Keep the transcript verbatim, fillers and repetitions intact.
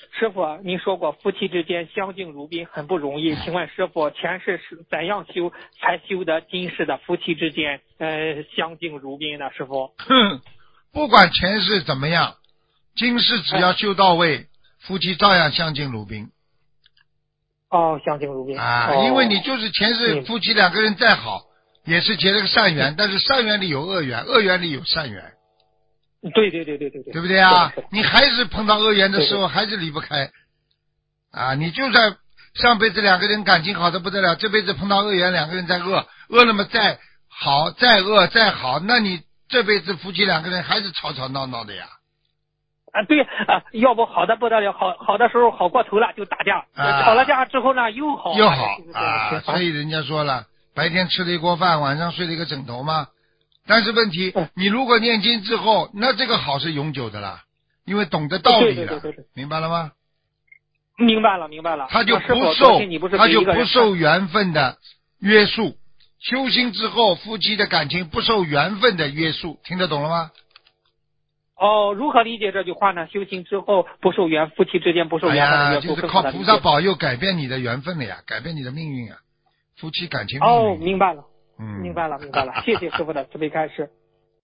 师傅，您说过夫妻之间相敬如宾很不容易，请问师傅，前世是怎样修才修得今世的夫妻之间呃相敬如宾呢？师傅？ 哼，不管前世怎么样，今世只要修到位，哎、夫妻照样相敬如宾。 哦，相敬如宾啊、 哦， 因为你就是前世夫妻两个人再好，嗯、也是结了个善缘，但是善缘里有恶缘，恶缘里有善缘。 对对对对对对， 对不对啊？ 是的是的， 你还是碰到恶缘的时候， 对对还是离不开啊！你就算上辈子两个人感情好的不得了，这辈子碰到恶缘，两个人在恶，恶了么再好再恶再好，那你这辈子夫妻两个人还是吵吵闹闹的呀。 啊，对啊，要不好的不得了，好好的时候好过头了就打架， 啊、 吵了架之后呢又好， 又好啊， 所以人家说了，白天吃了一锅饭，晚上睡了一个枕头嘛。但是问题， 嗯、 你如果念经之后，那这个好是永久的啦，因为懂得道理了， 对对对对对， 明白了吗？ 明白了明白了， 他就不受他就不受缘分的约束，修心之后，夫妻的感情不受缘分的约束，听得懂了吗？ 哦，如何理解这句话呢？修行之后不受缘，夫妻之间不受缘分的约束， 哎呀，就是靠菩萨保佑改变你的缘分了呀，改变你的命运啊，夫妻感情命运。 哦，明白了， 嗯， 明白了，明白了，谢谢师傅的慈悲开示。